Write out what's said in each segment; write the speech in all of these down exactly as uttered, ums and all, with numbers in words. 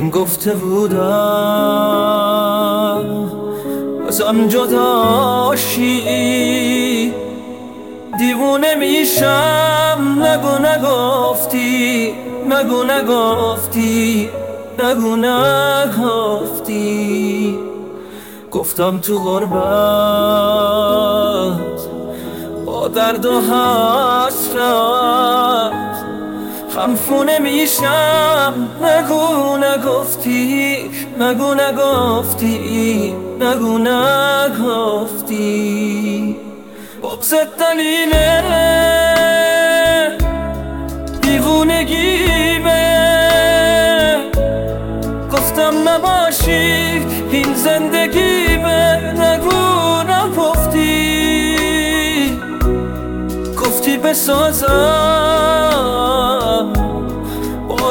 گفته بودم ازم جداشی، دیوونه میشم. نگو نگفتی، نگو نگفتی، نگو نگفتی. گفتم تو غربت با درد و حسرت خمخونه میشم. نگو نگفتی، نگو نگفتی، نگو نگفتی. بغضت دلیله دیوونگیمه. گفتم نباشی این زندگیمه. نگو نگفتی، گفتی بسازم با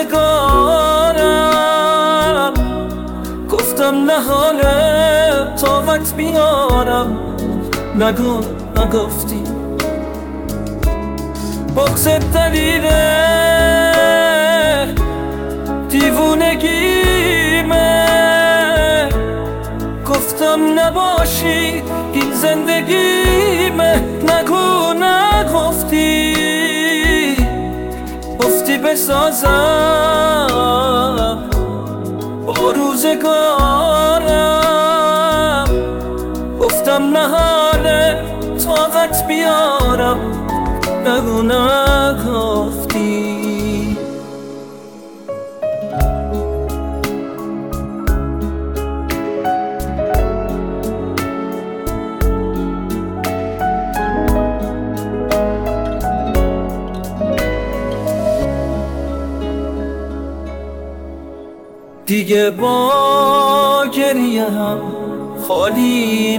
روزگارم. گفتم نه حاله طاقت بیارم. نگو نگفتی. بغضت دلیله دیوونگیمه. گفتم نباشی این زندگیمه. نگو نگفتی، گفتی بسازم با روزگارم. گفتم نه حاله طاقت بیارم. نگو نگفتی. دیگه با گریه هم خالی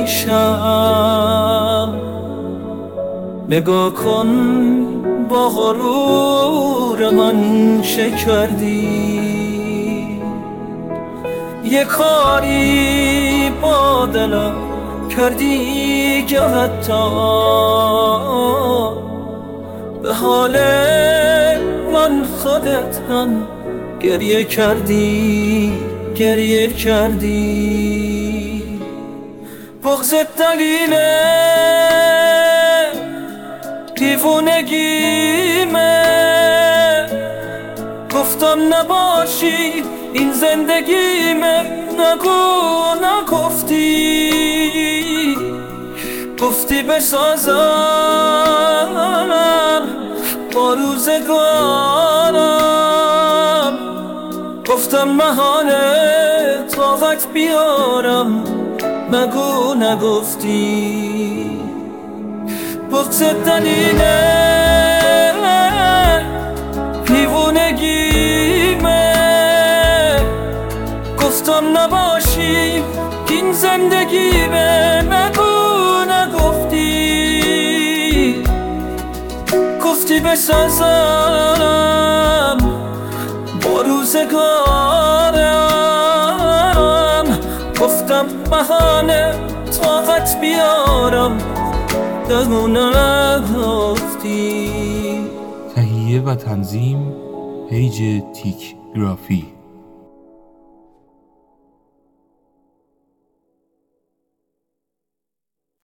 نمیشم. نگاه کن با غرور من چه کردی. یه کاری با دلم کردی که حتی به حال من خودت هم گریه کردی، گریه کردی. بغضت دلیله دیوونگیمه. گفتم نباشی این زندگیمه. نگو نگفتی، گفتی بسازم با روزگارم. گفتم محاله طاقت بیارم. نگو نگفتی. بغضت دلیله دیوونگیمه. گفتم نباشی این زندگیمه. نگو نگفتی، گفتی بسازم با روزگارم. گفتم بهانه طاقت بیارم. نگو نگفتی. تهیه و تنظیم پیج تیک گرافی.